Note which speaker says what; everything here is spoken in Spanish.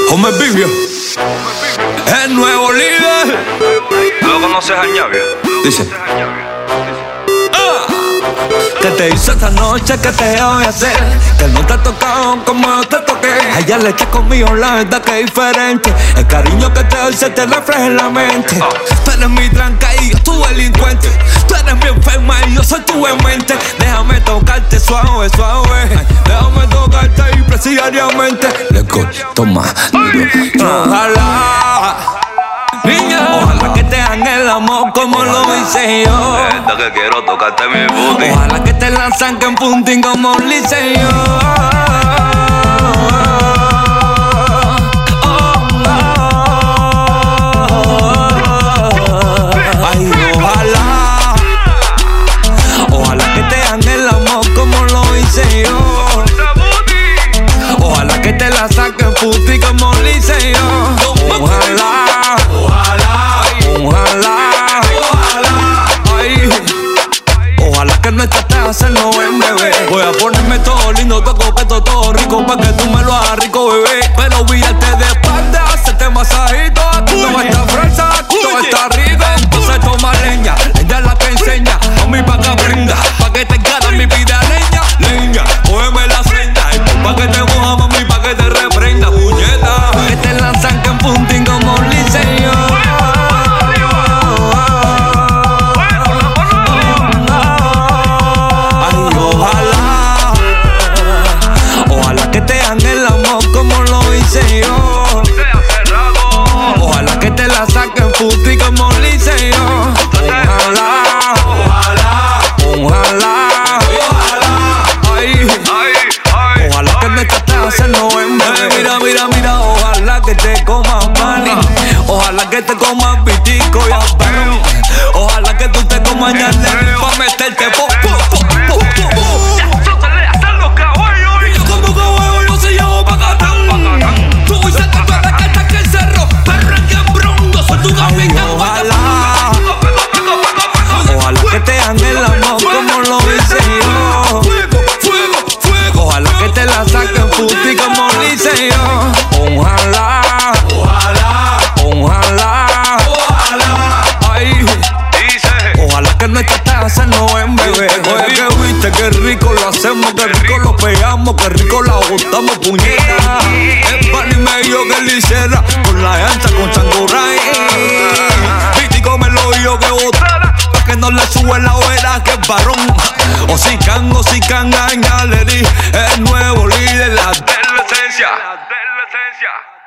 Speaker 1: Como el Bibio, el nuevo líder.
Speaker 2: ¿Lo conoces a Ñavia?
Speaker 1: Dice: ¿qué te hizo esta noche? ¿Qué te voy a hacer? Que no te ha tocado como yo te toqué. A ella le eché conmigo, la verdad que es diferente. El cariño que te doy se te refleja en la mente. Tú eres mi tranca y yo tu delincuente. Tú eres mi enferma y yo soy tu demente. Déjame tocarte suave, suave. Déjame tocarte y precisamente. Let's go, toma, ojalá, niña, ojalá que te hagan el amor como lo hice yo.
Speaker 2: Esta que quiero tocarte mi booty.
Speaker 1: Ojalá que te lanzan en puntín como lo hice yo. Ay, ojalá que te hagan el amor como lo hice yo. Ojalá que te la saquen puti como lo hice yo. Ojalá, ay, ojalá que nuestra taza se no ven, bebé. Voy a ponerme todo lindo, todo coqueto, todo rico, pa' que tú me lo hagas rico, bebé. Pero olvídate de espalda, hacerte masajito. Toda esta fresa, todo está rico. Entonces toma leña, ella es la que enseña. A mí pa' que aprenda, pa' que te encanta mi vida leña. Leña, cógeme la seña. Pa' que te moja, mami, pa' que te reprenda, puñeta. Que te lanzan que en puntín como lo hice yo. Ojalá que te hagan el amor como lo hice yo. Ojalá que te la saquen puti como lo hice yo. Ay, ojalá que nuestra taza no ven, bebé. Mira, ojalá que te comas mani. Ojalá que te comas pitico y aperón. Ojalá que tú te comas ñandel pa' meterte po. Ojalá que te hagan el amor como lo hice yo. Ojalá que te la saquen puti como lo hice yo. Ojalá, ay, ojalá que nuestra taza no ven, bebé. Oye, que viste, qué rico lo hacemos, qué rico lo pegamos, qué rico la botamos, puñeta. El pan y medio que le hiciera con la ancha, con changuray. Vitico me lo dijo que botara, pa' que no le sube la vera que es varón. O si can, añale, el nuevo líder, la de la esencia.